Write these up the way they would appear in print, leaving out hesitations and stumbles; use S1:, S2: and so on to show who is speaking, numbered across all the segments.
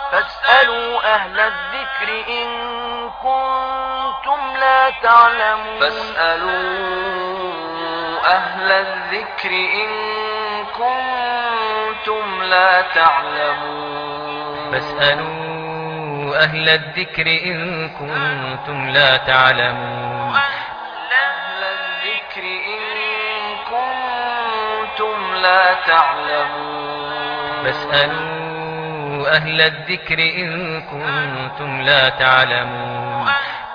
S1: فاسألوا أهل الذكر إن كنتم لا تعلمون. فاسألوا أهل الذكر إن كنتم لا تعلمون.
S2: فاسألوا أهل الذكر إن كنتم لا تعلمون.
S1: أهل الذكر إن كنتم لا تعلمون.
S2: فاسألوا أهل الذكر إن كنتم لا تعلمون.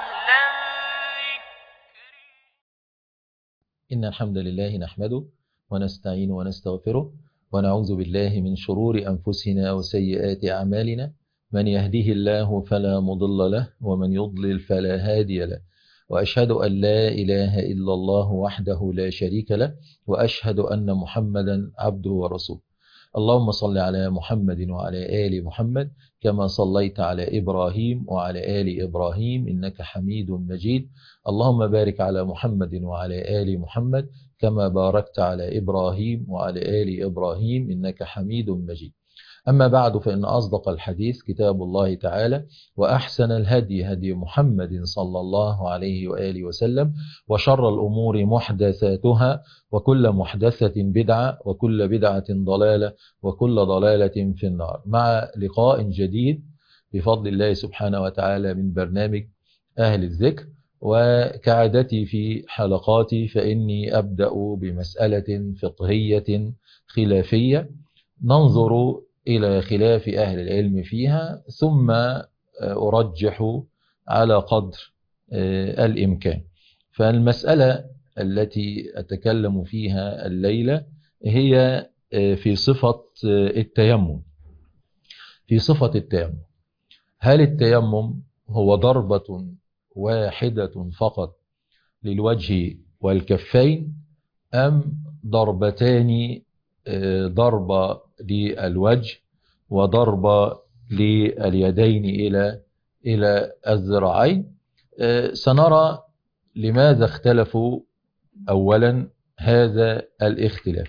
S3: إن الحمد لله نحمده ونستعين ونستغفره ونعوذ بالله من شرور أنفسنا وسيئات أعمالنا. من يهده الله فلا مضل له ومن يضلل فلا هادي له، وأشهد أن لا إله إلا الله وحده لا شريك له، وأشهد أن محمدا عبده ورسوله. اللهم صل على محمد وعلى آل محمد كما صليت على إبراهيم وعلى آل إبراهيم إنك حميد مجيد. اللهم بارك على محمد وعلى آل محمد كما باركت على إبراهيم وعلى آل إبراهيم إنك حميد مجيد. أما بعد، فإن أصدق الحديث كتاب الله تعالى، وأحسن الهدي هدي محمد صلى الله عليه وآله وسلم، وشر الأمور محدثاتها، وكل محدثة بدعة، وكل بدعة ضلالة، وكل ضلالة في النار. مع لقاء جديد بفضل الله سبحانه وتعالى من برنامج أهل الذكر. وكعادتي في حلقاتي فإني أبدأ بمسألة فقهية خلافية ننظر إلى خلاف أهل العلم فيها، ثم أرجح على قدر الإمكان. فالمسألة التي أتكلم فيها الليلة هي في صفة التيمم. في صفة التيمم، هل التيمم هو ضربة واحدة فقط للوجه والكفين، أم ضربتان، ضربة للوجه وضربة لليدين إلى الذراعين؟ سنرى لماذا اختلفوا أولا هذا الاختلاف.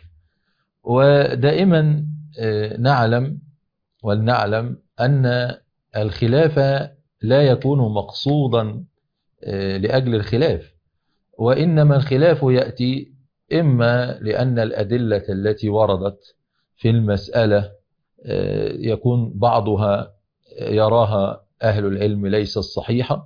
S3: ودائما نعلم ولنعلم أن الخلاف لا يكون مقصودا لأجل الخلاف، وإنما الخلاف يأتي إما لأن الأدلة التي وردت في المسألة يكون بعضها يراها أهل العلم ليست صحيحة،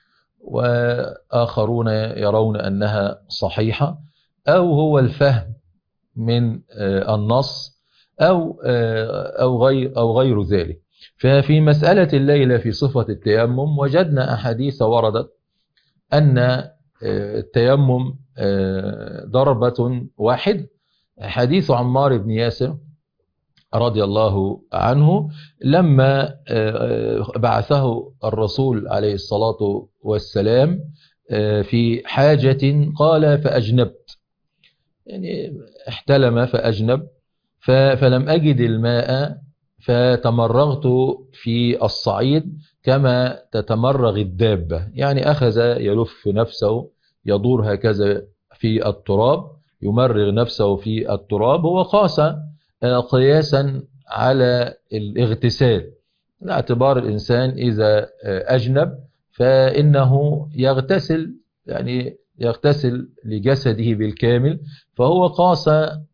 S3: وآخرون يرون أنها صحيحة، أو هو الفهم من النص أو غير ذلك. ففي مسألة الليلة في صفة التيمم وجدنا أحاديث وردت أن التيمم ضربة واحدة. حديث عمار بن ياسر رضي الله عنه لما بعثه الرسول عليه الصلاة والسلام في حاجة قال فأجنبت، يعني احتلم فأجنب، فلم أجد الماء فتمرغت في الصعيد كما تتمرغ الدابة، يعني أخذ يلف نفسه يدور هكذا في التراب، يمرغ نفسه في التراب. هو قاس قياسا على الاغتسال، باعتبار الإنسان إذا أجنب فإنه يغتسل، يعني يغتسل لجسده بالكامل، فهو قاس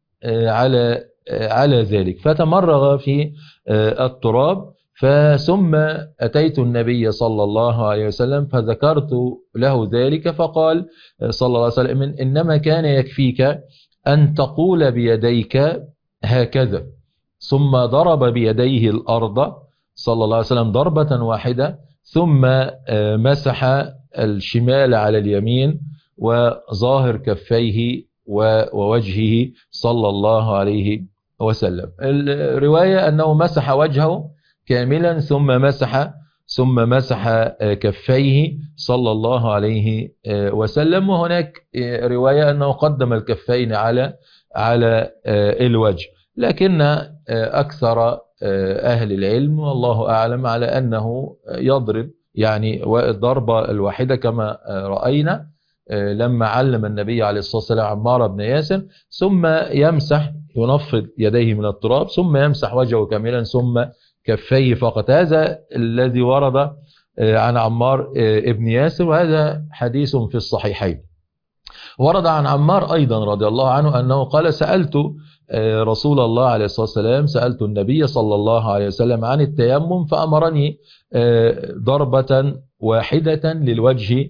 S3: على ذلك فتمرغ في التراب. ثم أتيت النبي صلى الله عليه وسلم فذكرت له ذلك، فقال صلى الله عليه وسلم إنما كان يكفيك أن تقول بيديك هكذا، ثم ضرب بيديه الأرض صلى الله عليه وسلم ضربة واحدة، ثم مسح الشمال على اليمين وظاهر كفيه ووجهه صلى الله عليه وسلم. الرواية أنه مسح وجهه كاملا ثم مسح كفيه صلى الله عليه وسلم. وهناك رواية أنه قدم الكفين على الوجه، لكن أكثر أهل العلم والله أعلم على أنه يضرب، يعني الضربة الواحدة كما رأينا لما علم النبي عليه الصلاة والسلام عمار بن ياسر، ثم ينفض يديه من التراب، ثم يمسح وجهه كاملا، ثم كفيه فقط. هذا الذي ورد عن عمار ابن ياسر، وهذا حديث في الصحيحين. ورد عن عمار أيضا رضي الله عنه أنه قال: سألت رسول الله عليه الصلاة والسلام، سألت النبي صلى الله عليه وسلم عن التيمم فأمرني ضربة واحدة للوجه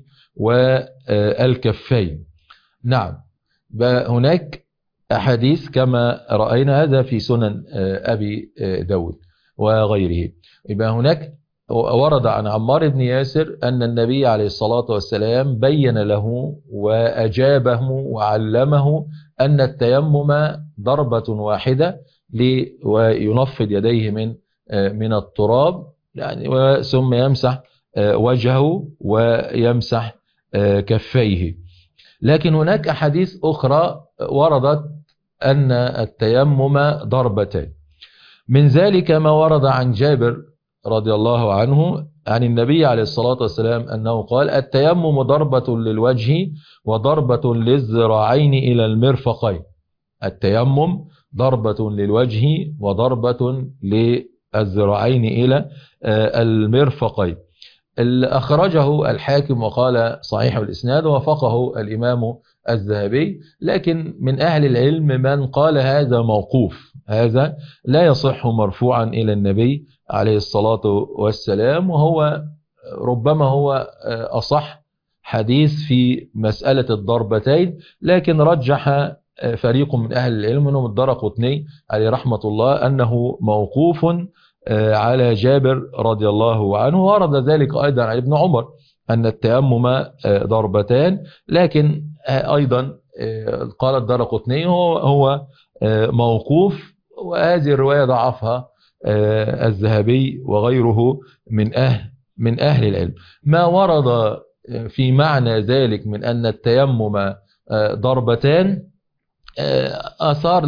S3: والكفين. نعم، هناك أحاديث كما رأينا، هذا في سنن أبي داود وغيره. يبقى هناك ورد عن عمار بن ياسر أن النبي عليه الصلاة والسلام بين له وأجابه وعلمه أن التيمم ضربة واحدة وينفض يديه من التراب، يعني ثم يمسح وجهه ويمسح كفيه. لكن هناك أحاديث أخرى وردت أن التيمم ضربتين. من ذلك ما ورد عن جابر رضي الله عنه عن النبي عليه الصلاة والسلام أنه قال: التيمم ضربة للوجه وضربة للذراعين إلى المرفقين. التيمم ضربة للوجه وضربة للذراعين إلى المرفقين. أخرجه الحاكم وقال صحيح الإسناد، ووافقه الإمام الذهبي. لكن من أهل العلم من قال هذا موقوف، هذا لا يصح مرفوعا إلى النبي عليه الصلاة والسلام، وهو ربما هو أصح حديث في مسألة الضربتين. لكن رجح فريق من أهل العلم منهم الدرقطني عليه رحمة الله أنه موقوف على جابر رضي الله عنه. ورد ذلك أيضا عن ابن عمر أن التيمم ضربتان، لكن أيضا قال الدرقطني هو موقوف، وهذه الرواية ضعفها الذهبي وغيره من أهل العلم. ما ورد في معنى ذلك من أن التيمم ضربتان آثار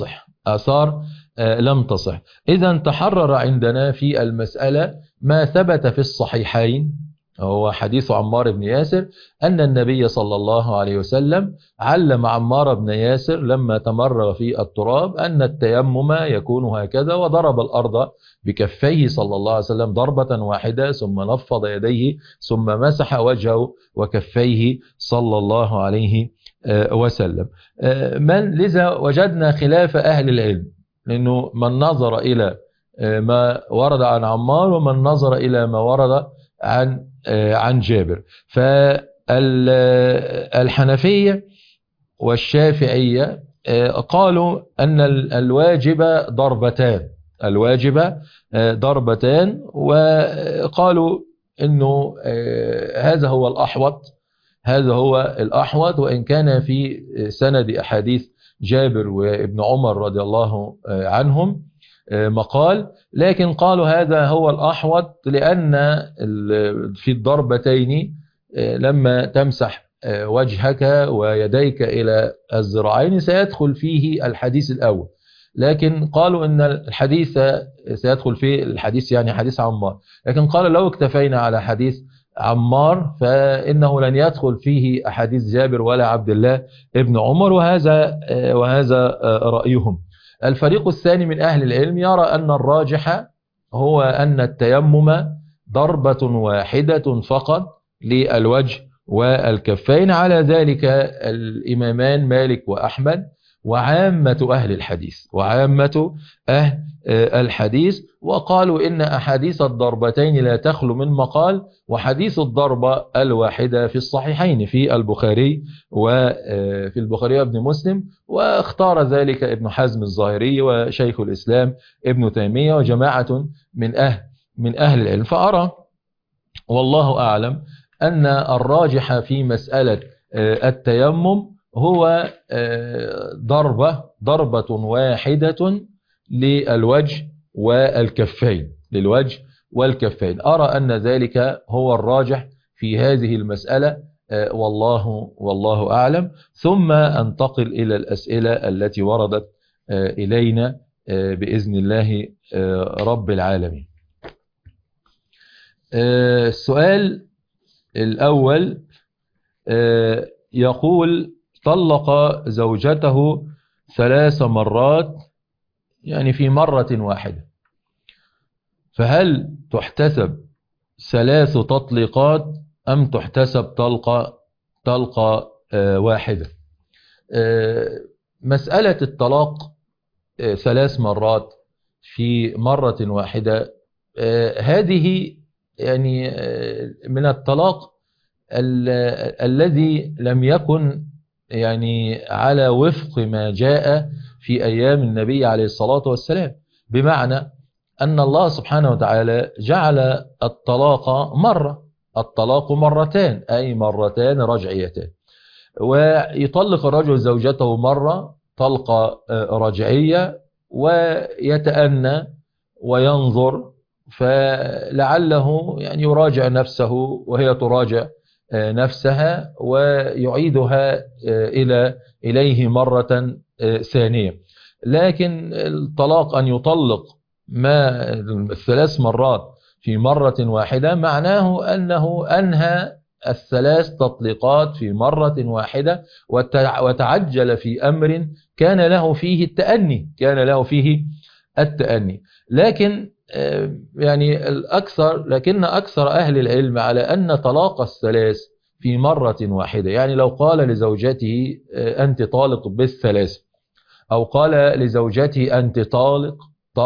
S3: لم تصح. إذا تحرر عندنا في المسألة ما ثبت في الصحيحين، هو حديث عمار بن ياسر أن النبي صلى الله عليه وسلم علم عمار بن ياسر لما تمرغ في التراب أن التيمم يكون هكذا، وضرب الأرض بكفيه صلى الله عليه وسلم ضربة واحدة، ثم نفض يديه، ثم مسح وجهه وكفيه صلى الله عليه وسلم. لذا وجدنا خلاف أهل العلم، لأنه من نظر إلى ما ورد عن عمار ومن نظر إلى ما ورد عن جابر. فالحنفية والشافعية قالوا أن الواجب ضربتان، وقالوا أنه هذا هو الأحوط، وإن كان في سند أحاديث جابر وابن عمر رضي الله عنهم مقال، لكن قالوا هذا هو الأحوط، لأن في الضربتين لما تمسح وجهك ويديك إلى الذراعين سيدخل فيه الحديث الأول، لكن قالوا أن الحديث سيدخل فيه الحديث يعني حديث عمار، لكن قال لو اكتفينا على حديث عمار فإنه لن يدخل فيه أحاديث جابر ولا عبد الله ابن عمر، وهذا رأيهم. الفريق الثاني من أهل العلم يرى أن الراجح هو أن التيمم ضربة واحدة فقط للوجه والكفين. على ذلك الإمامان مالك وأحمد وعامة أهل الحديث، وقالوا إن أحاديث الضربتين لا تخلو من مقال، وحديث الضربة الواحدة في الصحيحين في البخاري وابن مسلم، واختار ذلك ابن حزم الظاهري وشيخ الإسلام ابن تيمية وجماعة من أهل العلم. فأرى والله أعلم أن الراجح في مسألة التيمم هو ضربة واحدة للوجه والكفين. أرى أن ذلك هو الراجح في هذه المسألة، والله أعلم. ثم أنتقل إلى الأسئلة التي وردت إلينا بإذن الله رب العالمين. السؤال الأول يقول: طلق زوجته 3 مرات، يعني في مرة واحدة، فهل تحتسب 3 تطليقات أم تحتسب طلقة واحدة؟ مسألة الطلاق 3 مرات في مرة واحدة، هذه يعني من الطلاق الذي لم يكن يعني على وفق ما جاء في أيام النبي عليه الصلاة والسلام، بمعنى أن الله سبحانه وتعالى جعل الطلاق مرة، الطلاق مرتان، أي مرتان رجعيتان، ويطلق الرجل زوجته مرة طلقة رجعية ويتأنى وينظر، فلعله يعني يراجع نفسه وهي تراجع نفسها ويعيدها إليه مرة ثانية. لكن الطلاق أن يطلق ما 3 مرات في مرة واحدة معناه أنه أنهى 3 تطليقات في مرة واحدة، وتعجل في أمر كان له فيه التأني. لكن يعني لكن أكثر أهل العلم على أن طلاق 3 في مرة واحدة، يعني لو قال لزوجته أنت طالق ب3، أو قال لزوجته أنت طالق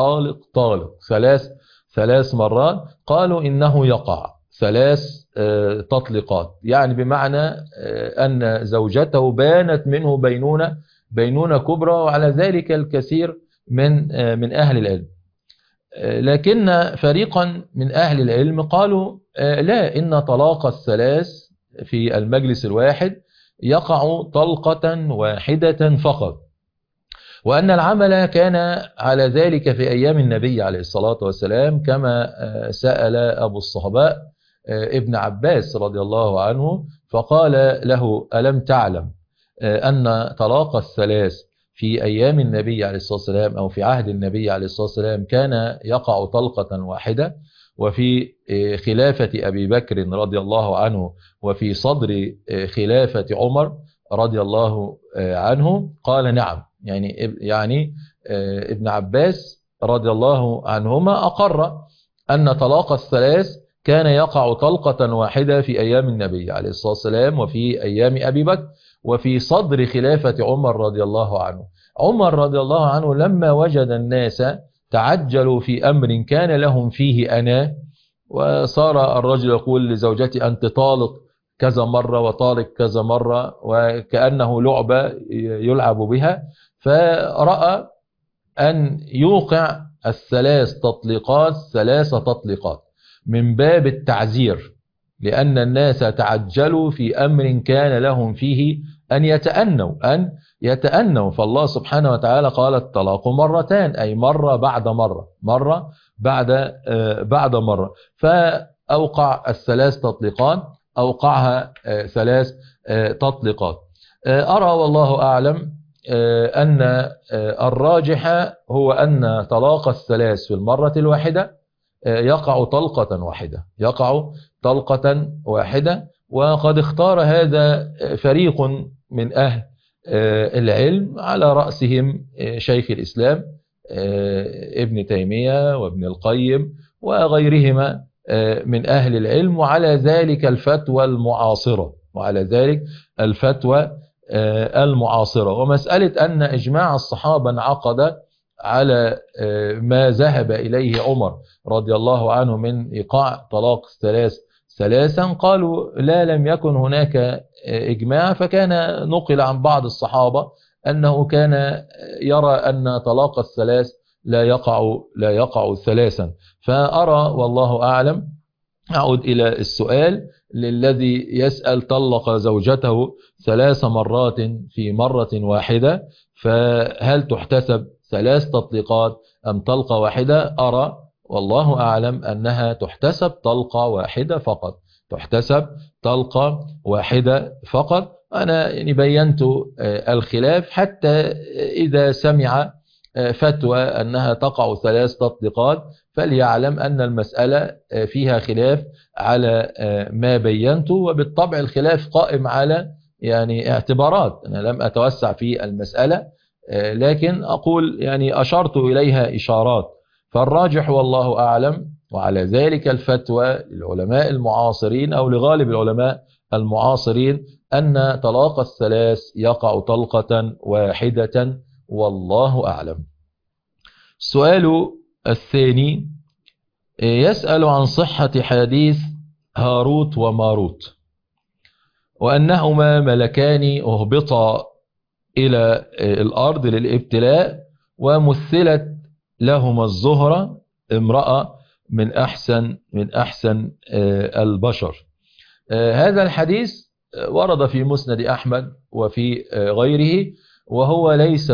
S3: 3 مرات، قالوا إنه يقع 3 تطليقات، يعني بمعنى أن زوجته بانت منه بينونة كبرى، وعلى ذلك الكثير من أهل العلم. لكن فريقا من أهل العلم قالوا لا، إن طلاق 3 في المجلس الواحد يقع طلقة واحدة فقط، وأن العمل كان على ذلك في أيام النبي عليه الصلاة والسلام، كما سأل أبو الصهباء ابن عباس رضي الله عنه فقال له ألم تعلم أن طلاق 3 في أيام النبي عليه الصلاة والسلام أو في عهد النبي عليه الصلاة والسلام كان يقع طلقة واحدة، وفي خلافة أبي بكر رضي الله عنه وفي صدر خلافة عمر رضي الله عنه؟ قال نعم. يعني ابن عباس رضي الله عنهما أقر أن طلاق 3 كان يقع طلقة واحدة في أيام النبي عليه الصلاة والسلام وفي أيام أبي بكر وفي صدر خلافة عمر رضي الله عنه. عمر رضي الله عنه لما وجد الناس تعجلوا في أمر كان لهم فيه أناة، وصار الرجل يقول لزوجتي أنت طالق كذا مرة وطالق كذا مرة، وكأنه لعبة يلعب بها، فرأى أن يوقع 3 تطليقات 3 تطليقات من باب التعزير، لأن الناس تعجلوا في أمر كان لهم فيه أن يتأنوا. فالله سبحانه وتعالى قال الطلاق مرتان، أي مرة بعد مرة، فأوقع 3 تطليقات، أوقعها 3 تطليقات. أرى والله أعلم أن الراجح هو أن طلاق 3 في المرة الواحدة يقع طلقة واحدة، وقد اختار هذا فريق من أهل العلم على رأسهم شيخ الإسلام ابن تيمية وابن القيم وغيرهما من أهل العلم، وعلى ذلك الفتوى المعاصرة. ومسألة أن إجماع الصحابة انعقد على ما ذهب إليه عمر رضي الله عنه من إيقاع طلاق 3 قالوا لا، لم يكن هناك إجماع، فكان نقل عن بعض الصحابة أنه كان يرى أن طلاق 3 لا يقع 3. فأرى والله أعلم، أعود إلى السؤال للذي يسأل طلق زوجته 3 مرات في مرة واحدة، فهل تحتسب 3 تطليقات أم طلقة واحدة؟ أرى والله أعلم أنها تحتسب طلقة واحدة فقط. أنا يعني بينت الخلاف حتى إذا سمع فتوى أنها تقع 3 تطليقات فليعلم أن المسألة فيها خلاف على ما بينته، وبالطبع الخلاف قائم على يعني اعتبارات. أنا لم أتوسع في المسألة، لكن أقول يعني أشرت إليها إشارات. فالراجح والله أعلم وعلى ذلك الفتوى للعلماء المعاصرين أو لغالب العلماء المعاصرين أن طلاق الثلاث يقع طلقة واحدة والله أعلم. السؤال الثاني يسأل عن صحة حديث هاروت وماروت وأنهما ملكان أهبطا إلى الأرض للابتلاء ومثلت لهما الزهرة امرأة من أحسن البشر. هذا الحديث ورد في مسند أحمد وفي غيره وهو ليس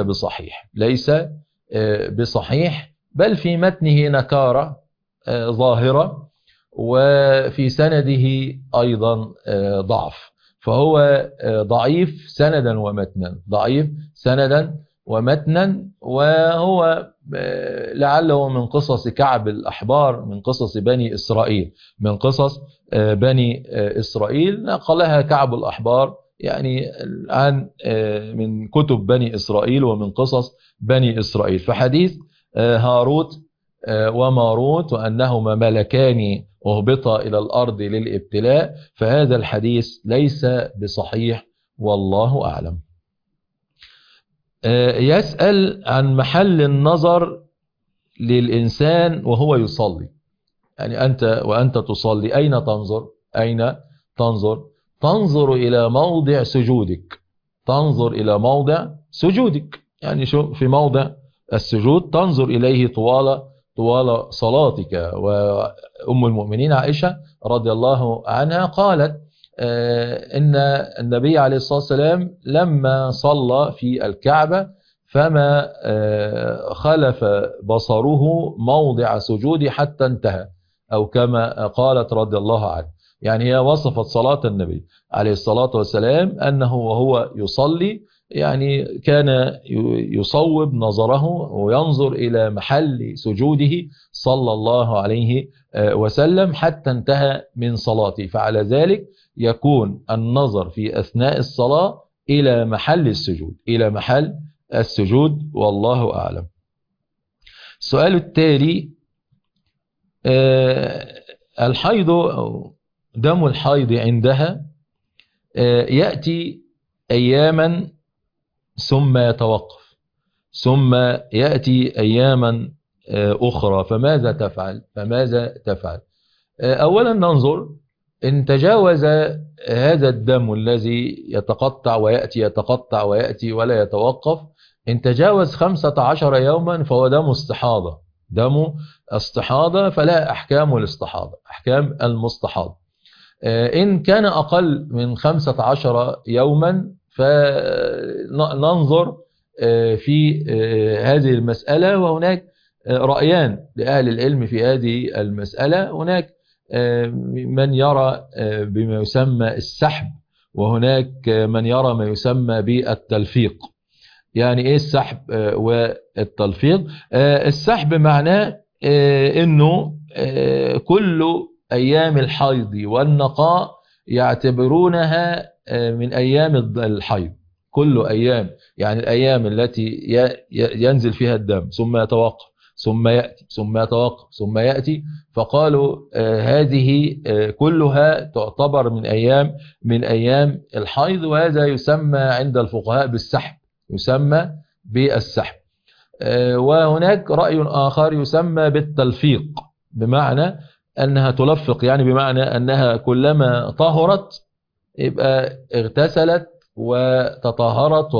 S3: بصحيح بل في متنه نكارة ظاهرة وفي سنده أيضا ضعف، فهو ضعيف سندا ومتنا وهو لعله من قصص كعب الأحبار من قصص بني إسرائيل نقلها كعب الأحبار يعني عن من كتب بني إسرائيل ومن قصص بني إسرائيل. فحديث هاروت وماروت وأنهما ملكان أهبطا إلى الأرض للابتلاء فهذا الحديث ليس بصحيح والله أعلم. يسأل عن محل النظر للإنسان وهو يصلي، يعني أنت وأنت تصلي أين تنظر؟ تنظر إلى موضع سجودك، يعني شو في موضع السجود تنظر إليه طوال صلاتك. وأم المؤمنين عائشة رضي الله عنها قالت إن النبي عليه الصلاة والسلام لما صلى في الكعبة فما خلف بصره موضع سجود حتى انتهى، أو كما قالت رضي الله عنه، يعني هي وصفت صلاة النبي عليه الصلاة والسلام أنه وهو يصلي يعني كان يصوب نظره وينظر إلى محل سجوده صلى الله عليه وسلم حتى انتهى من صلاته، فعلى ذلك يكون النظر في أثناء الصلاة إلى محل السجود والله أعلم. السؤال التالي الحيض أو دم الحيض عندها يأتي أياما ثم يتوقف ثم يأتي أياما أخرى، فماذا تفعل؟ أولا ننظر إن تجاوز هذا الدم الذي يتقطع ويأتي ولا يتوقف، إن تجاوز 15 يوما فهو دم استحاضة فلا أحكام المستحاضة. إن كان أقل من 15 يوما فننظر في هذه المسألة، وهناك رأيان لأهل العلم في هذه المسألة، هناك من يرى بما يسمى السحب وهناك من يرى ما يسمى بالتلفيق. يعني ايه السحب والتلفيق؟ السحب معناه انه كل ايام الحيض والنقاء يعتبرونها من ايام الحيض، كل ايام يعني الايام التي ينزل فيها الدم ثم يتوقف ثم يأتي ثم يتوقف ثم يأتي، فقالوا هذه كلها تعتبر من أيام الحيض، وهذا يسمى عند الفقهاء بالسحب. وهناك رأي آخر يسمى بالتلفيق، بمعنى أنها تلفق، يعني بمعنى أنها كلما طهرت يبقى اغتسلت وتطهرت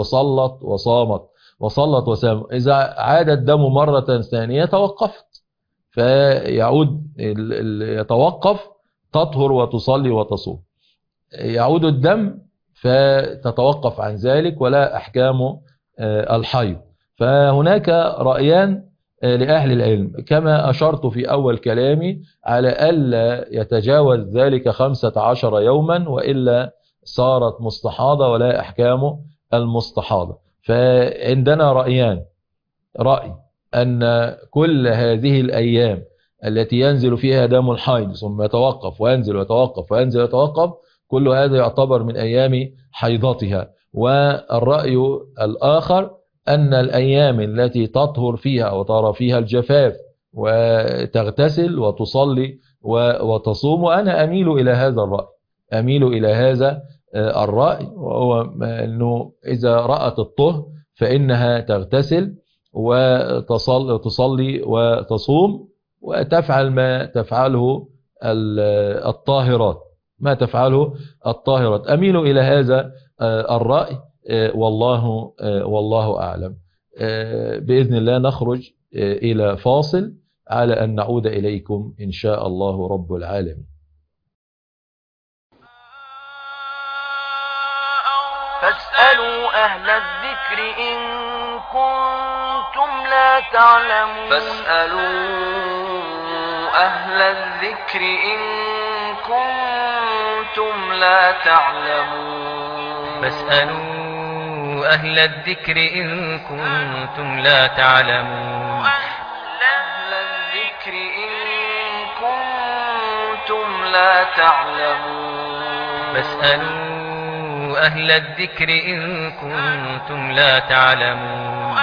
S3: وصلت وسامت، إذا عاد الدم مرة ثانية توقفت، فيعود يتوقف تطهر وتصلي وتصوم، يعود الدم فتتوقف عن ذلك ولا أحكام الحيض. فهناك رأيان لأهل العلم كما أشرت في أول كلامي على ألا يتجاوز ذلك 15 يوما وإلا صارت مستحاضة ولا أحكام المستحاضة. فعندنا رأيان، رأي أن كل هذه الأيام التي ينزل فيها دم الحيض ثم يتوقف وينزل ويتوقف وينزل ويتوقف كل هذا يعتبر من أيام حيضتها. والرأي الآخر أن الأيام التي تطهر فيها وترى فيها الجفاف وتغتسل وتصلي وتصوم. وأنا أميل إلى هذا الرأي، أميل إلى هذا الرأي، وهو أنه إذا رأت الطهر فإنها تغتسل وتصلي وتصوم وتفعل ما تفعله الطاهرات، ما تفعله الطاهرات. أميل إلى هذا الرأي، والله أعلم. بإذن الله نخرج إلى فاصل على أن نعود إليكم إن شاء الله رب العالمين.
S1: فاسألوا أهل الذكر إن كنتم لا تعلمون. فاسألوا أهل الذكر إن كنتم لا تعلمون.
S2: فاسألوا أهل الذكر إن كنتم لا تعلمون.
S1: أهل الذكر إن كنتم لا تعلمون.
S2: فاسألوا أهل الذكر إن كنتم لا تعلمون.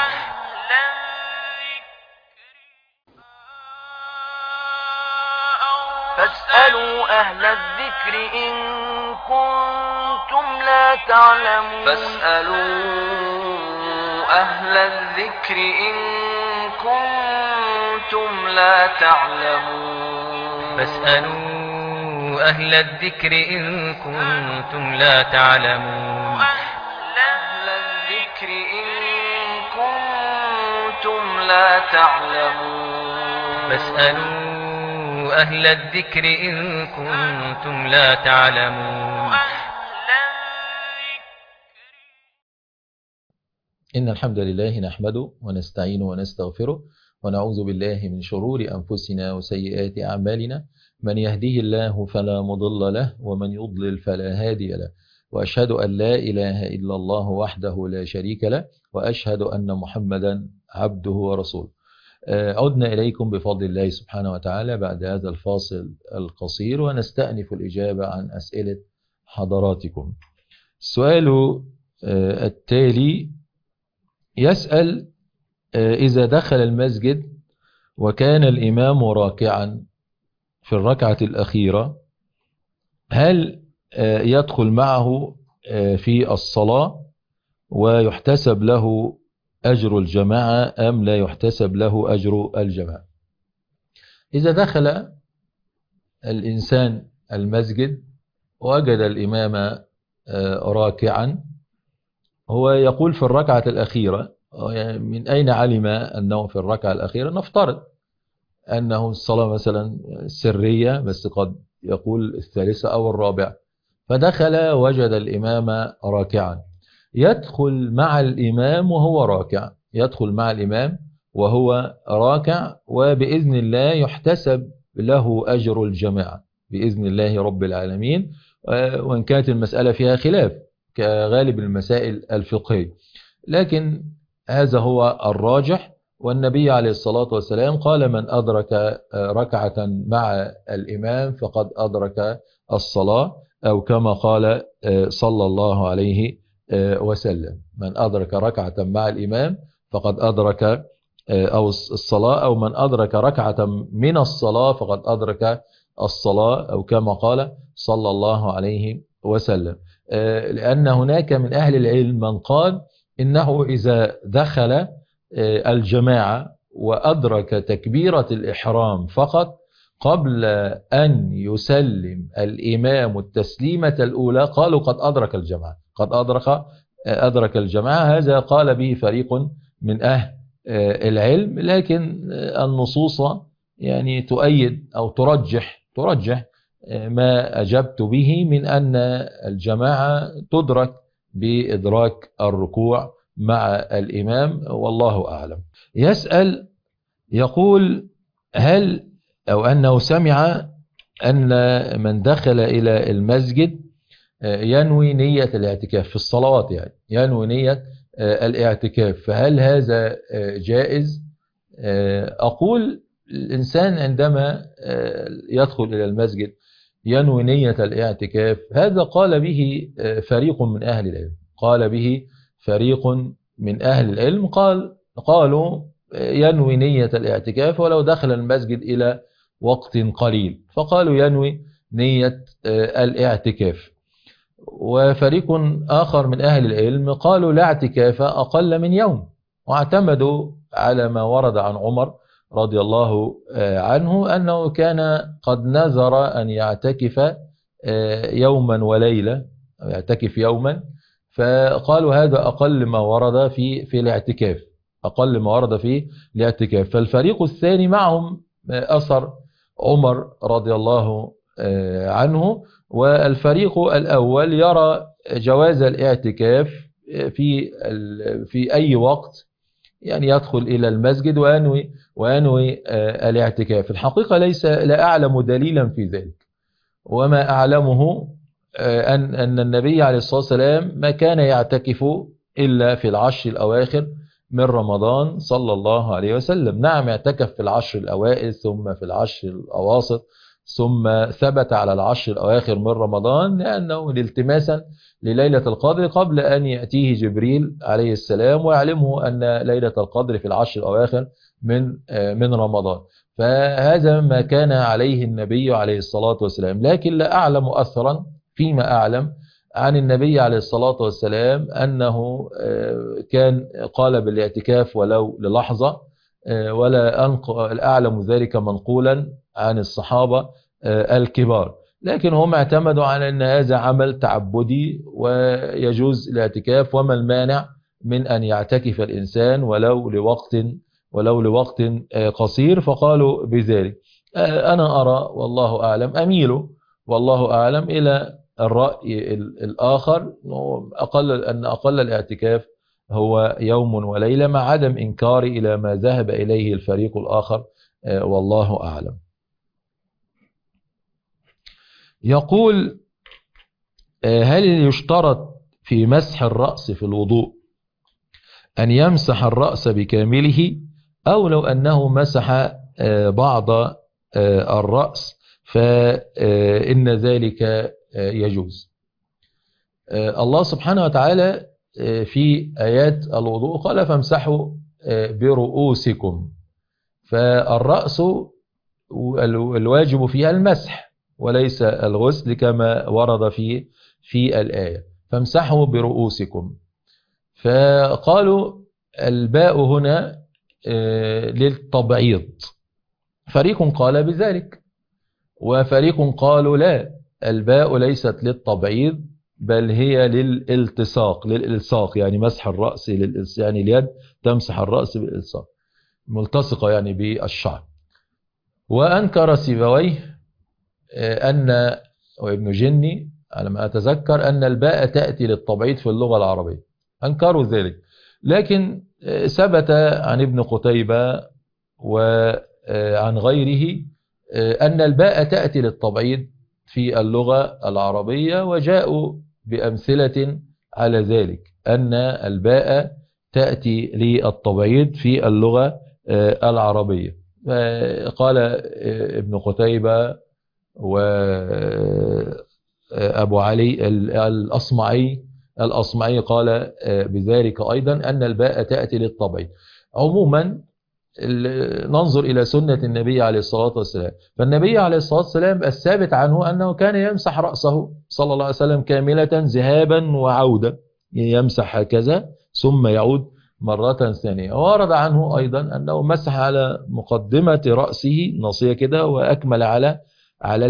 S1: فاسألوا أهل الذكر إن كنتم لا تعلمون. فاسألوا أهل الذكر إن كنتم لا تعلمون.
S2: فاسألوا أهل الذكر إن كنتم لا تعلمون.
S1: أهل الذكر إن كنتم لا تعلمون.
S2: فاسألوا أهل الذكر إن كنتم لا تعلمون.
S3: إن الحمد لله نحمده ونستعينه ونستغفره ونعوذ بالله من شرور أنفسنا وسيئات أعمالنا. من يهده الله فلا مضل له ومن يضلل فلا هادي له، وأشهد أن لا إله إلا الله وحده لا شريك له، وأشهد أن محمدا عبده ورسوله. عدنا إليكم بفضل الله سبحانه وتعالى بعد هذا الفاصل القصير، ونستأنف الإجابة عن أسئلة حضراتكم. السؤال التالي يسأل: إذا دخل المسجد وكان الإمام راكعا في الركعة الأخيرة، هل يدخل معه في الصلاة ويحتسب له أجر الجماعة أم لا يحتسب له أجر الجماعة؟ إذا دخل الإنسان المسجد وجد الإمام راكعا، هو يقول في الركعة الأخيرة، من أين علم أنه في الركعة الأخيرة؟ نفترض أنه الصلاة مثلا سرية، بس قد يقول الثالثة أو الرابعة، فدخل وجد الإمام راكعا، يدخل مع الإمام وهو راكع، يدخل مع الإمام وهو راكع، وبإذن الله يحتسب له أجر الجماعة بإذن الله رب العالمين، وإن كانت المسألة فيها خلاف كغالب المسائل الفقهية، لكن هذا هو الراجح. والنبي عليه الصلاة والسلام قال: من أدرك ركعة مع الإمام فقد أدرك الصلاة، أو كما قال صلى الله عليه وسلم: من أدرك ركعة مع الإمام فقد أدرك أو الصلاة، أو من أدرك ركعة من الصلاة فقد أدرك الصلاة، أو كما قال صلى الله عليه وسلم. لأن هناك من أهل العلم من قال إنه إذا دخل الجماعة وأدرك تكبيرة الإحرام فقط قبل أن يسلم الإمام التسليمة الأولى، قالوا قد أدرك الجماعة، قد أدرك الجماعة. هذا قال به فريق من أهل العلم، لكن النصوص يعني تؤيد أو ترجح ما أجبت به من أن الجماعة تدرك بإدراك الركوع مع الإمام، والله أعلم. يسأل يقول: هل أو أنه سمع أن من دخل إلى المسجد ينوي نية الاعتكاف في الصلوات، يعني ينوي نية الاعتكاف، فهل هذا جائز؟ أقول الإنسان عندما يدخل إلى المسجد ينوي نية الاعتكاف، هذا قال به فريق من أهل العلم، قال به فريق من أهل العلم، قالوا ينوي نية الاعتكاف ولو دخل المسجد إلى وقت قليل، فقالوا ينوي نية الاعتكاف. وفريق آخر من أهل العلم قالوا لا اعتكاف أقل من يوم، واعتمدوا على ما ورد عن عمر رضي الله عنه أنه كان قد نذر أن يعتكف يوما وليلة، يعتكف يوما، فقالوا هذا أقل ما ورد في الاعتكاف، أقل ما ورد في الاعتكاف. فالفريق الثاني معهم أثر عمر رضي الله عنه، والفريق الأول يرى جواز الاعتكاف في أي وقت، يعني يدخل إلى المسجد وينوي الاعتكاف. الحقيقة لا أعلم دليلا في ذلك، وما أعلمه أن النبي عليه الصلاة والسلام ما كان يعتكف إلا في العشر الأواخر من رمضان صلى الله عليه وسلم. نعم اعتكف في العشر الأوائل، ثم في العشر الأواسط، ثم ثبت على العشر الأواخر من رمضان لأنه التماسا لليلة القدر قبل أن يأتيه جبريل عليه السلام ويعلمه أن ليلة القدر في العشر الأواخر من رمضان. فهذا ما كان عليه النبي عليه الصلاة والسلام. لكن لا أعلم أثرا فيما أعلم عن النبي عليه الصلاة والسلام أنه كان قال بالاعتكاف ولو للحظة، ولا أعلم ذلك منقولا عن الصحابة الكبار. لكن هم اعتمدوا على أن هذا عمل تعبدي ويجوز الاعتكاف، وما المانع من أن يعتكف الإنسان ولو لوقت قصير، فقالوا بذلك. أنا أرى والله أعلم، أميل والله أعلم إلى الرأي الآخر أن أقل الاعتكاف هو يوم وليلة، مع عدم إنكاري إلى ما ذهب إليه الفريق الآخر والله أعلم. يقول: هل يشترط في مسح الرأس في الوضوء أن يمسح الرأس بكامله، أو لو أنه مسح بعض الرأس فإن ذلك يجوز؟ الله سبحانه وتعالى في آيات الوضوء قال: فامسحوا برؤوسكم، فالرأس الواجب فيها المسح وليس الغسل كما ورد في الآية، فامسحوا برؤوسكم. فقالوا الباء هنا للتبعيض، فريق قال بذلك وفريق قالوا لا، الباء ليست للتبعيض بل هي للإلصاق، يعني مسح الرأس يعني اليد تمسح الرأس بالإلصاق، ملتصقة يعني بالشعر. وأنكر سيبويه وابن جني على ما أتذكر أن الباء تأتي للتبعيض في اللغة العربية، أنكروا ذلك. لكن ثبت عن ابن قتيبة وعن غيره أن الباء تأتي للتبعيض في اللغة العربية، وجاءوا بأمثلة على ذلك، أن الباء تأتي للتبعيض في اللغة العربية. قال ابن قتيبة وأبو علي الأصمعي قال بذلك أيضا، أن الباء تأتي للتبعيض. عموما ننظر إلى سنة النبي عليه الصلاة والسلام، فالنبي عليه الصلاة والسلام الثابت عنه أنه كان يمسح رأسه صلى الله عليه وسلم كاملة ذهابا وعودة، يمسح هكذا ثم يعود مرة ثانية. وورد عنه أيضا أنه مسح على مقدمة رأسه نصية كده، وأكمل على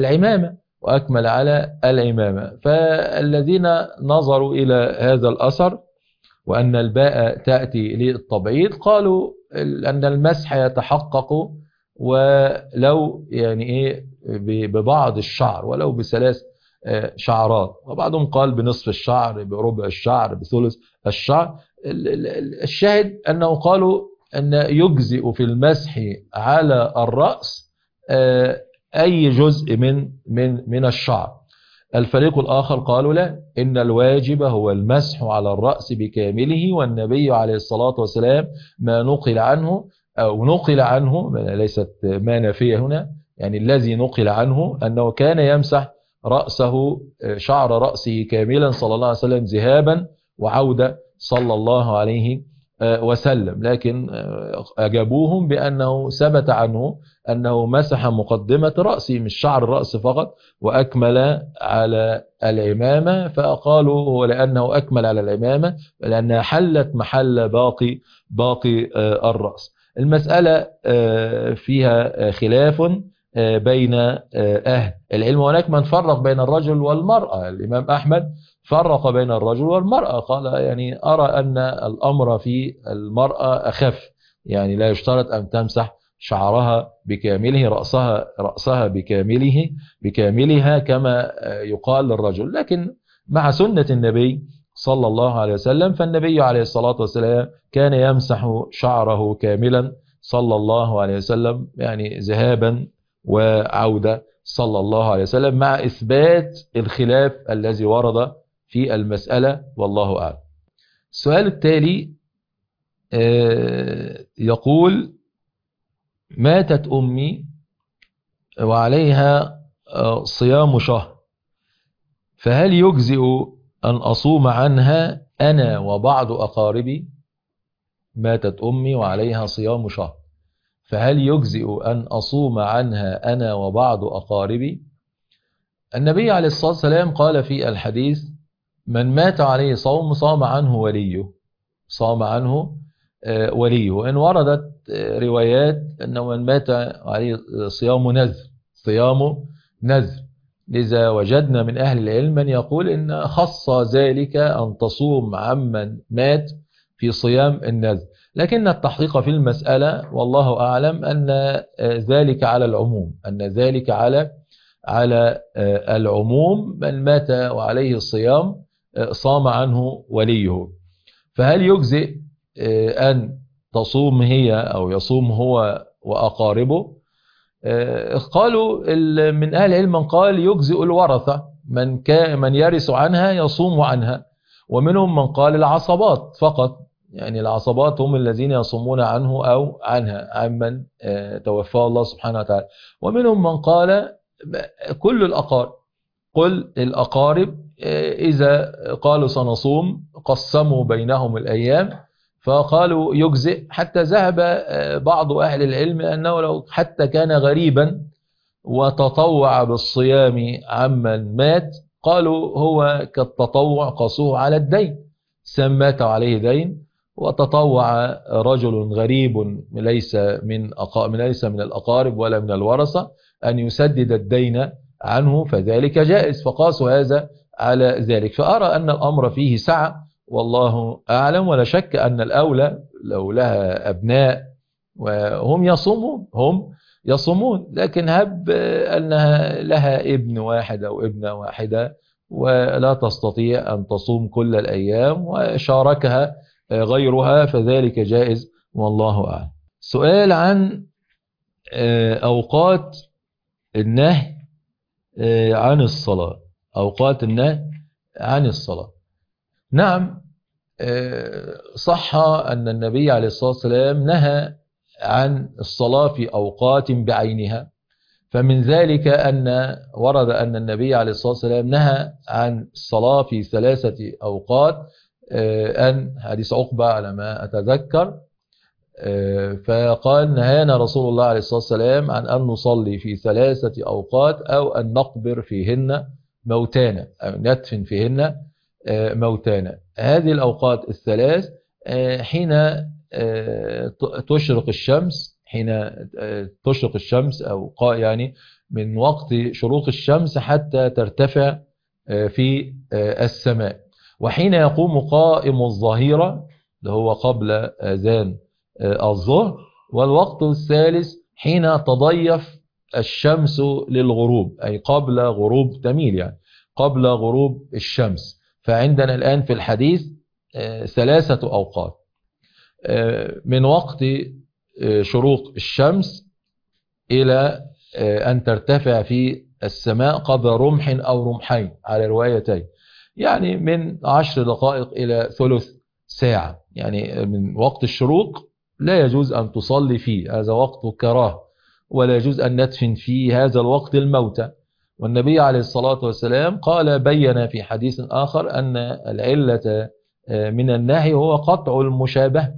S3: العمامة. فالذين نظروا إلى هذا الأثر وأن الباء تأتي للتبعيض قالوا أن المسح يتحقق ولو يعني ببعض الشعر، ولو بثلاث شعرات، وبعضهم قال بنصف الشعر، بربع الشعر، بثلث الشعر. الشاهد أنه قالوا أن يجزئ في المسح على الرأس أي جزء من الشعر. الفريق الآخر قالوا لا، إن الواجب هو المسح على الرأس بكامله، والنبي عليه الصلاة والسلام ما نقل عنه ليست ما نفيه هنا، يعني الذي نقل عنه أنه كان يمسح رأسه، شعر رأسه كاملا صلى الله عليه وسلم ذهابا وعودة صلى الله عليه وسلم، لكن أجابوهم بأنه ثبت عنه أنه مسح مقدمة رأسه مش شعر الرأس فقط وأكمل على العمامة، فقالوا هو لأنه أكمل على العمامة لأنها حلت محل باقي الرأس. المسألة فيها خلاف بين أهل العلم، هناك من فرق بين الرجل والمرأة. الإمام أحمد فرق بين الرجل والمرأة، قال يعني أرى أن الأمر في المرأة أخف، يعني لا يشترط أن تمسح شعرها بكامله، رأسها بكاملها كما يقال للرجل، لكن مع سنة النبي صلى الله عليه وسلم، فالنبي عليه الصلاة والسلام كان يمسح شعره كاملا صلى الله عليه وسلم، يعني ذهابا وعودة صلى الله عليه وسلم، مع إثبات الخلاف الذي ورد في المسألة والله أعلم. السؤال التالي يقول: ماتت أمي وعليها صيام شهر، فهل يجزئ أن أصوم عنها أنا وبعض أقاربي؟ ماتت أمي وعليها صيام شهر، فهل يجزئ أن أصوم عنها أنا وبعض أقاربي؟ النبي عليه الصلاة والسلام قال في الحديث: من مات عليه صوم صام عنه وليه. وإن وردت روايات أنه من مات عليه صيام نذر، لذا وجدنا من أهل العلم من يقول إن خص ذلك أن تصوم عمن مات في صيام النذر، لكن التحقيق في المسألة والله أعلم أن ذلك على العموم، من مات وعليه الصيام صام عنه وليه. فهل يجزئ أن تصوم هي أو يصوم هو وأقاربه؟ قالوا من أهل العلم من قال يجزئ الورثة، من يرث عنها يصوم عنها، ومنهم من قال العصبات فقط، يعني العصبات هم الذين يصومون عنه أو عنها عمن توفاه الله سبحانه وتعالى، ومنهم من قال كل الأقارب إذا قالوا سنصوم قسموا بينهم الأيام، فقالوا يجزئ، حتى ذهب بعض أهل العلم أنه لو حتى كان غريبا وتطوع بالصيام عمن مات، قالوا هو كالتطوع، قاسوه على الدين، مات عليه دين وتطوع رجل غريب ليس من الأقارب ولا من الورثة أن يسدد الدين عنه، فذلك جائز، فقاسوا هذا على ذلك. فأرى أن الأمر فيه سعة والله أعلم، ولا شك أن الأولى لو لها أبناء وهم يصومون، لكن هب أنها لها ابن واحد أو ابنة واحدة ولا تستطيع أن تصوم كل الأيام وشاركها غيرها، فذلك جائز والله أعلم. سؤال عن أوقات النهي عن الصلاة. نعم، صح أن النبي عليه الصلاة والسلام نهى عن الصلاة في أوقات بعينها، فمن ذلك أن ورد أن النبي عليه الصلاة والسلام نهى عن الصلاة في 3 أوقات، أن حديث عقبة على ما أتذكر، فقال: نهانا رسول الله عليه الصلاة والسلام عن أن نصلي في 3 أوقات أو أن نقبر فيهن موتانا أو ندفن فيهن موتانا. هذه الأوقات الثلاث حين تشرق الشمس أو يعني من وقت شروق الشمس حتى ترتفع في السماء، وحين يقوم قائم الظهيرة اللي هو قبل أذان الظهر، والوقت الثالث حين تضيف الشمس للغروب، أي قبل غروب تميل، يعني قبل غروب الشمس. فعندنا الآن في الحديث 3 أوقات، من وقت شروق الشمس إلى أن ترتفع في السماء قدر رمح أو رمحين على روايتين، يعني من 10 دقائق إلى ثلث ساعة. يعني من وقت الشروق لا يجوز أن تصلي فيه، هذا وقت كراهة، ولا يجوز أن ندفن فيه هذا الوقت الموتى. والنبي عليه الصلاة والسلام بين في حديث آخر أن العلة من النهي هو قطع المشابهة،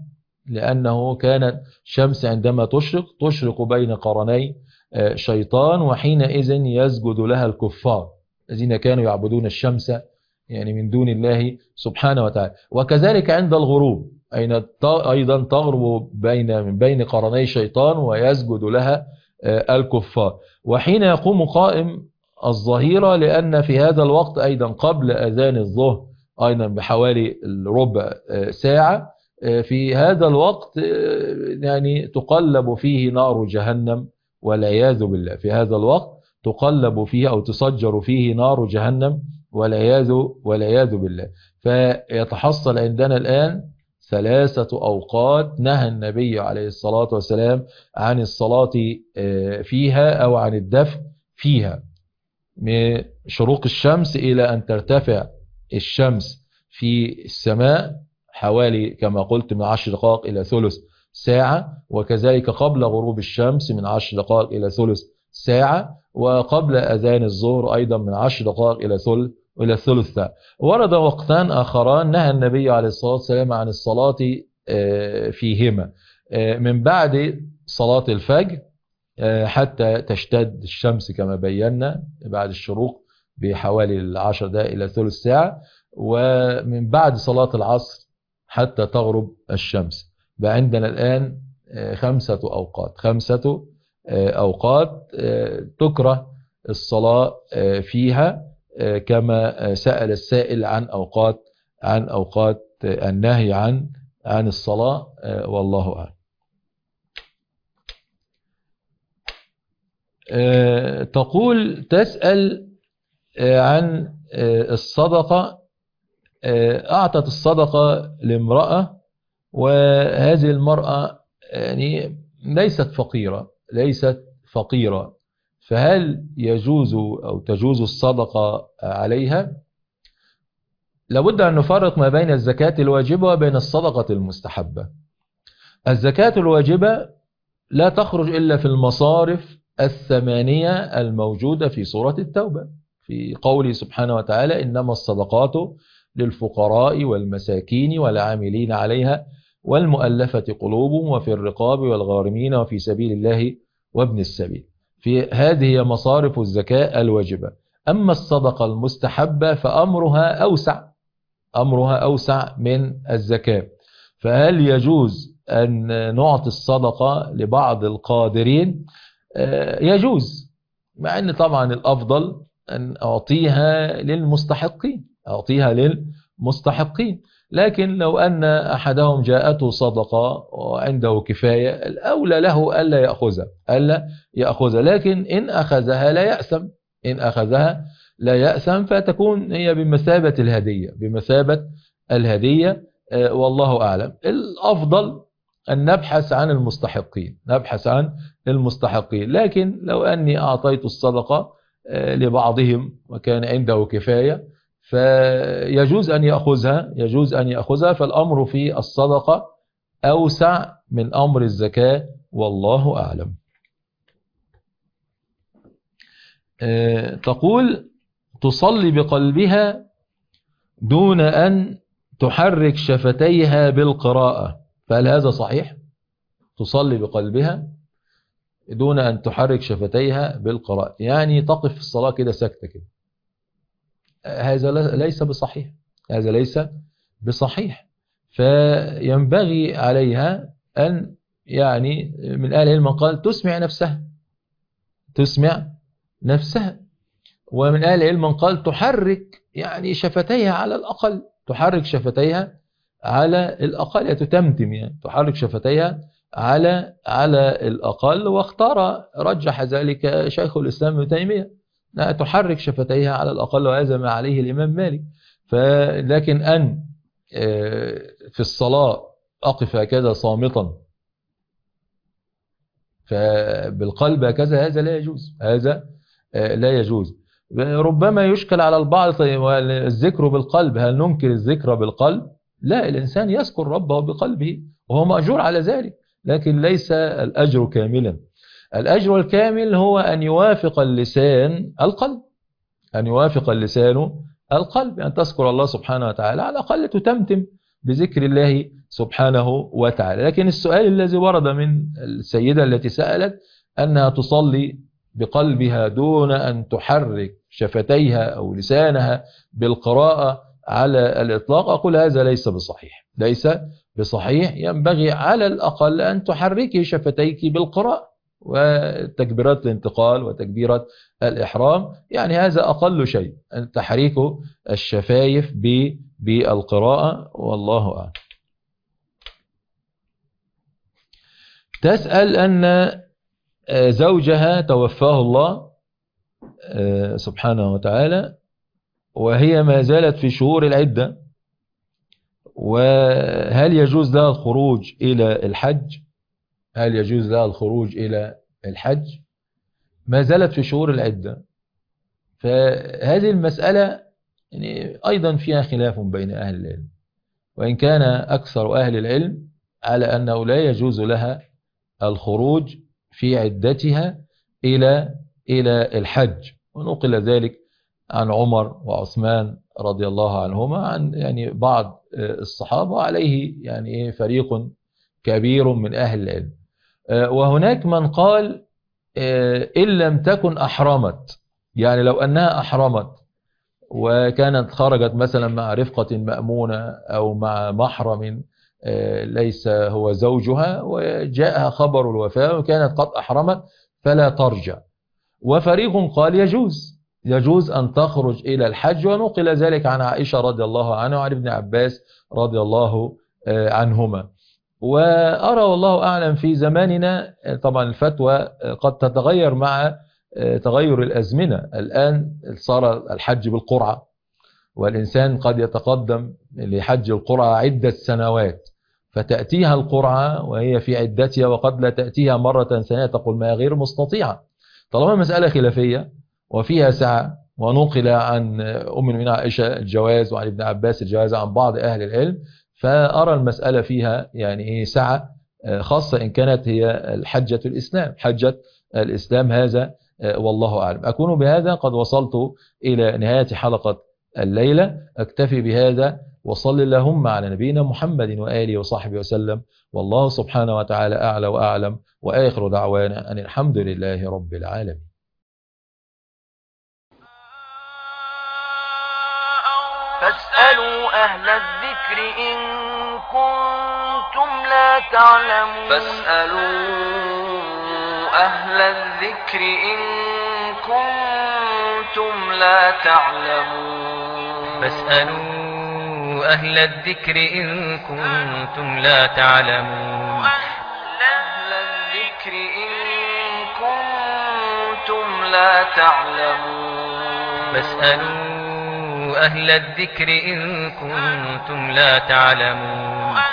S3: لأنه كانت الشمس عندما تشرق بين قرني شيطان، وحينئذ يسجد لها الكفار الذين كانوا يعبدون الشمس يعني من دون الله سبحانه وتعالى. وكذلك عند الغروب أيضا تغرب من بين قرني شيطان ويسجد لها الكفار. وحين يقوم قائم الظهيرة، لأن في هذا الوقت أيضا قبل أذان الظهر أيضا بحوالي ربع ساعة، في هذا الوقت يعني تقلب فيه نار جهنم والعياذ بالله. في هذا الوقت تقلب فيه أو تسجر فيه نار جهنم والعياذ بالله. فيتحصل عندنا الآن 3 أوقات نهى النبي عليه الصلاة والسلام عن الصلاة فيها أو عن الدفع فيها، من شروق الشمس إلى أن ترتفع الشمس في السماء حوالي كما قلت من 10 دقائق إلى ثلث ساعة، وكذلك قبل غروب الشمس من 10 دقائق إلى ثلث ساعة، وقبل أذان الظهر أيضا من 10 دقائق إلى ثلث ساعة. ورد وقتان آخران نهى النبي عليه الصلاة والسلام عن الصلاة فيهما، من بعد صلاة الفجر حتى تشتد الشمس كما بينا بعد الشروق بحوالي 10 دقائق إلى ثلث ساعة، ومن بعد صلاة العصر حتى تغرب الشمس. بقى عندنا الآن 5 أوقات تكره الصلاة فيها، كما سأل السائل عن أوقات النهي عن الصلاة، والله أعلم. تسأل عن الصدقة. أعطت الصدقة لامرأة، وهذه المرأة يعني ليست فقيرة، فهل يجوز أو تجوز الصدقة عليها؟ لابد أن نفرق ما بين الزكاة الواجبة وبين الصدقة المستحبة. الزكاة الواجبة لا تخرج إلا في المصارف 8 الموجودة في سورة التوبة، في قوله سبحانه وتعالى: إنما الصدقات للفقراء والمساكين والعاملين عليها والمؤلفة قلوبهم وفي الرقاب والغارمين وفي سبيل الله وابن السبيل. في هذه مصارف الزكاة الواجبة. أما الصدقة المستحبة فأمرها أوسع من الزكاة. فهل يجوز أن نعطي الصدقة لبعض القادرين؟ يجوز، مع أن طبعا الأفضل أن أعطيها للمستحقين، لكن لو أن أحدهم جاءته صدقة وعنده كفاية، الأولى له ألا يأخذها، لكن إن أخذها لا يأثم، فتكون هي بمثابة الهدية، والله أعلم. الأفضل أن نبحث عن المستحقين، لكن لو أني أعطيت الصدقة لبعضهم وكان عنده كفاية فيجوز أن يأخذها، فالأمر في الصدقة أوسع من أمر الزكاة، والله أعلم. تقول: تصلي بقلبها دون أن تحرك شفتيها بالقراءة، فهل هذا صحيح؟ تصلي بقلبها دون أن تحرك شفتيها بالقراءة، يعني تقف في الصلاة كده ساكتة كده. هذا ليس بصحيح. فينبغي عليها أن يعني من أهل العلم قال تسمع نفسها، ومن أهل العلم قال تحرك يعني شفتيها على الأقل، تتمتم، يعني تحرك شفتيها على الأقل. واختار رجح ذلك شيخ الإسلام ابن تيمية، تحرك شفتيها على الأقل، وهذا ما عليه الإمام مالك. لكن أن في الصلاة أقف هكذا صامتا فبالقلب هكذا، هذا لا يجوز. ربما يشكل على البعض: طيب الذكر بالقلب، هل ننكر الذكر بالقلب؟ لا، الإنسان يذكر ربه بقلبه وهو مأجور على ذلك، لكن ليس الأجر كاملا. الأجر الكامل هو أن يوافق اللسان القلب، أن تذكر الله سبحانه وتعالى، على الأقل بذكر الله سبحانه وتعالى. لكن السؤال الذي ورد من السيدة التي سألت أنها تصلي بقلبها دون أن تحرك شفتيها أو لسانها بالقراءة على الإطلاق، أقول هذا ليس بصحيح، ليس بصحيح. ينبغي على الأقل أن تحركي شفتيك بالقراءة، وتكبيرات الانتقال وتكبيرات الإحرام، يعني هذا أقل شيء، أن تحريك الشفايف بالقراءة، والله أعلم. تسأل أن زوجها توفاه الله سبحانه وتعالى، وهي ما زالت في شهور العدة، وهل يجوز لها الخروج إلى الحج؟ هل يجوز لها الخروج إلى الحج؟ ما زالت في شهور العدة، فهذه المسألة يعني أيضا فيها خلاف بين أهل العلم، وإن كان أكثر أهل العلم على أنه لا يجوز لها الخروج في عدتها إلى الحج، ونقل ذلك عن عمر وعثمان رضي الله عنهما، عن يعني بعض الصحابة، وعليه يعني فريق كبير من أهل العلم. وهناك من قال إن لم تكن أحرمت، يعني لو أنها أحرمت وكانت خرجت مثلا مع رفقة مأمونة أو مع محرم ليس هو زوجها، وجاءها خبر الوفاة وكانت قد أحرمت، فلا ترجع. وفريق قال يجوز أن تخرج إلى الحج، ونقل ذلك عن عائشة رضي الله عنها وعن ابن عباس رضي الله عنهما. وأرى والله أعلم في زماننا طبعا الفتوى قد تتغير مع تغير الأزمنة. الآن صار الحج بالقرعة، والإنسان قد يتقدم لحج القرعة عدة سنوات، فتأتيها القرعة وهي في عدتها، وقد لا تأتيها مرة ثانية، تقول ما غير مستطيعة. طالما مسألة خلافية وفيها سعة، ونقل عن أم المؤمنين عائشة الجواز وعن ابن عباس الجواز عن بعض أهل العلم، فأرى المسألة فيها يعني سعة، خاصة إن كانت هي الحجة الإسلام، حجة الإسلام، هذا والله أعلم. أكون بهذا قد وصلت إلى نهاية حلقة الليلة، أكتفي بهذا، وصل اللهم على نبينا محمد وآله وصحبه وسلم، والله سبحانه وتعالى أعلى وأعلم، وآخر دعوانا أن الحمد لله رب العالمين.
S1: فاسألوا أهل الذكر إن كنتم لا تعلمون. فاسألوا أهل الذكر إن كنتم لا تعلمون.
S2: فاسألوا أهل الذكر إن كنتم لا تعلمون.
S1: أهل الذكر إن كنتم لا تعلمون.
S2: فاسألوا أهل الذكر إن كنتم لا تعلمون.